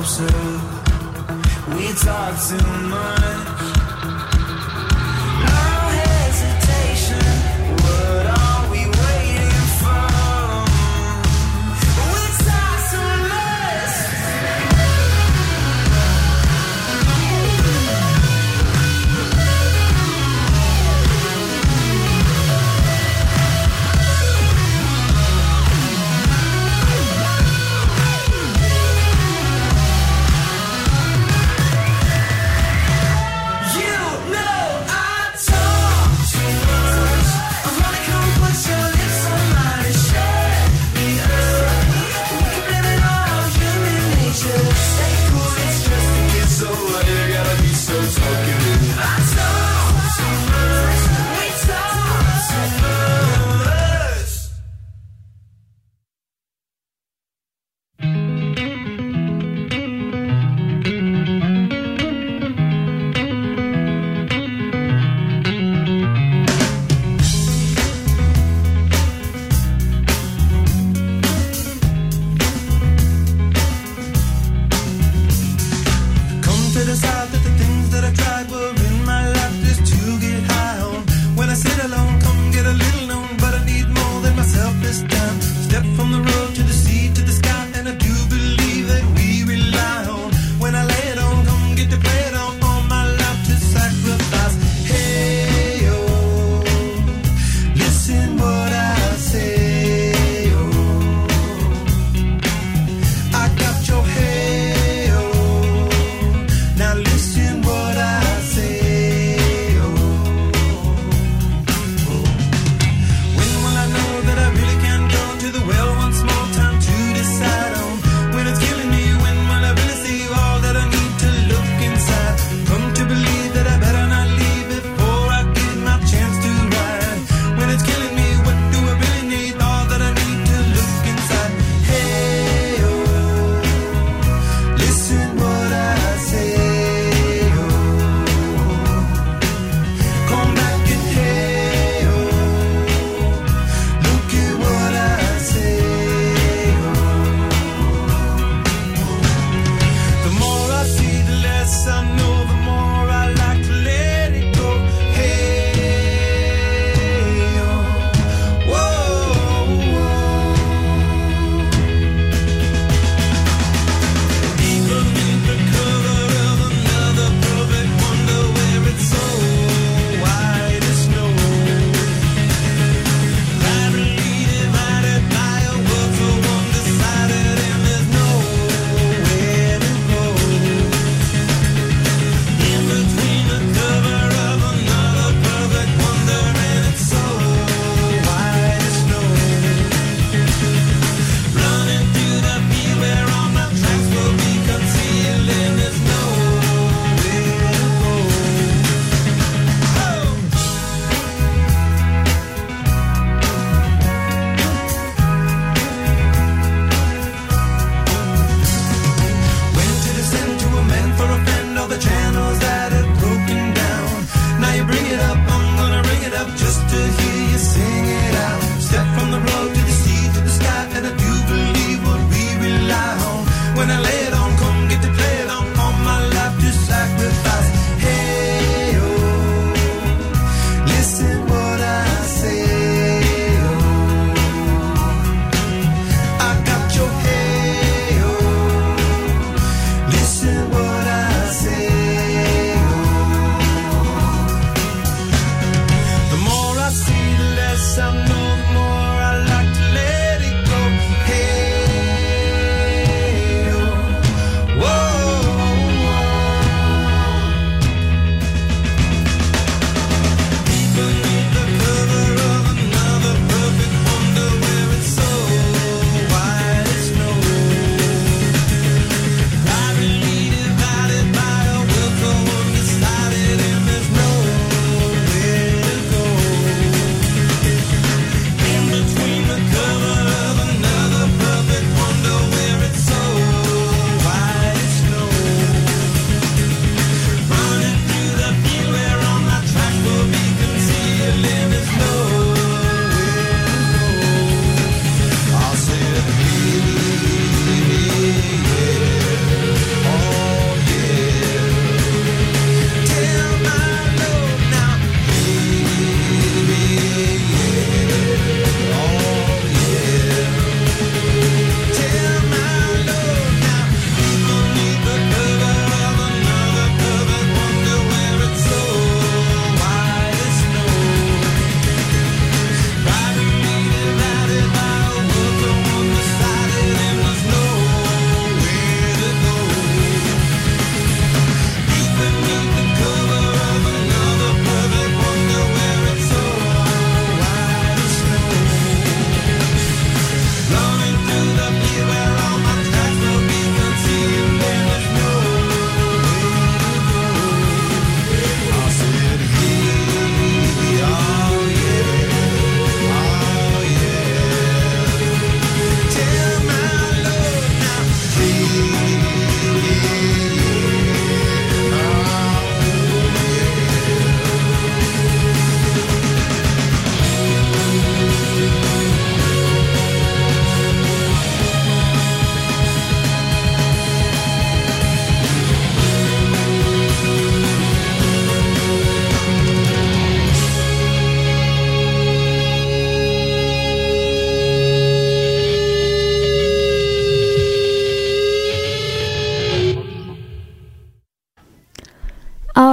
closer. We talk too much. No hesitation. What are we waiting for? We talk too much.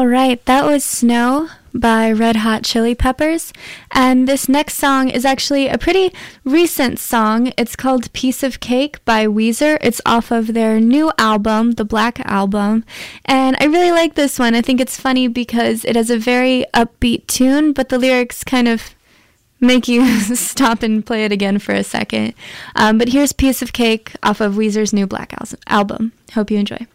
All right, that was Snow by Red Hot Chili Peppers. And this next song is actually a pretty recent song. It's called Piece of Cake by Weezer. It's off of their new album, the Black Album. And I really like this one. I think it's funny because it has a very upbeat tune, but the lyrics kind of make you stop and play it again for a second. But here's Piece of Cake off of Weezer's new Black Album. Hope you enjoy.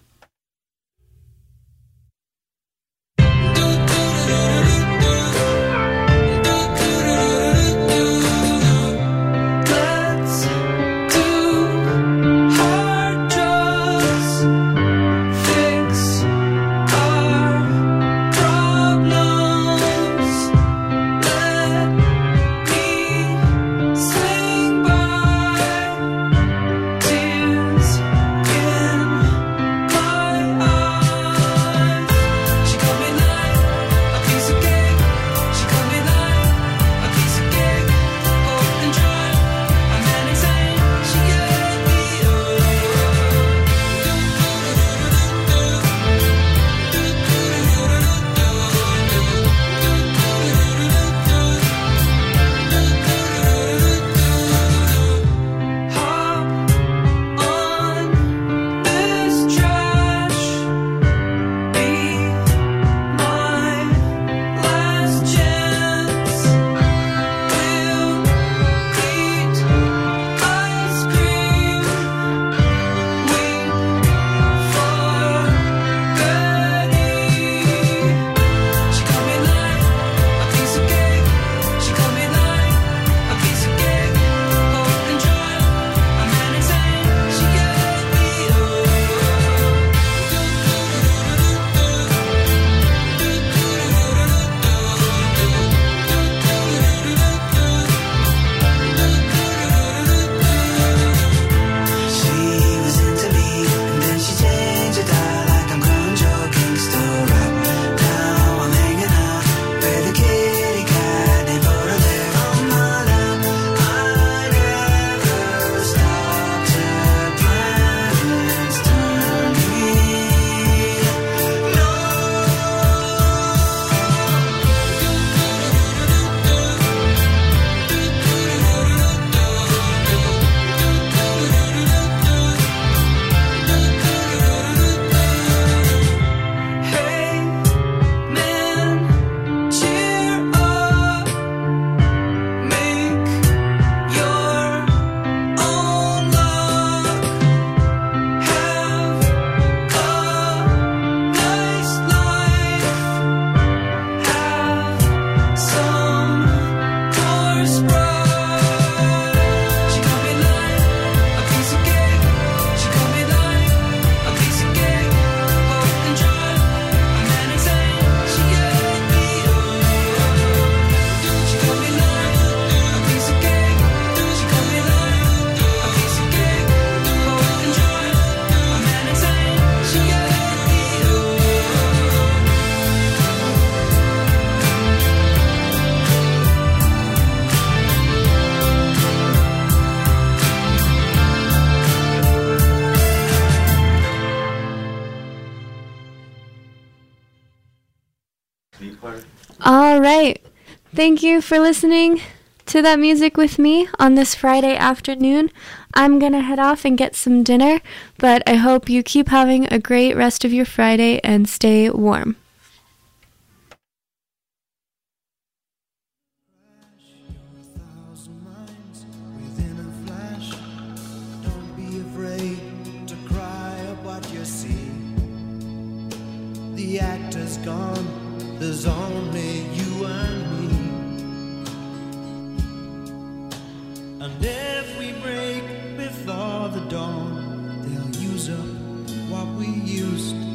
All right. Thank you for listening to that music with me on this Friday afternoon. I'm going to head off and get some dinner, but I hope you keep having a great rest of your Friday and stay warm. The actor's gone, there's only you and me. And if we break before the dawn, they'll use up what we used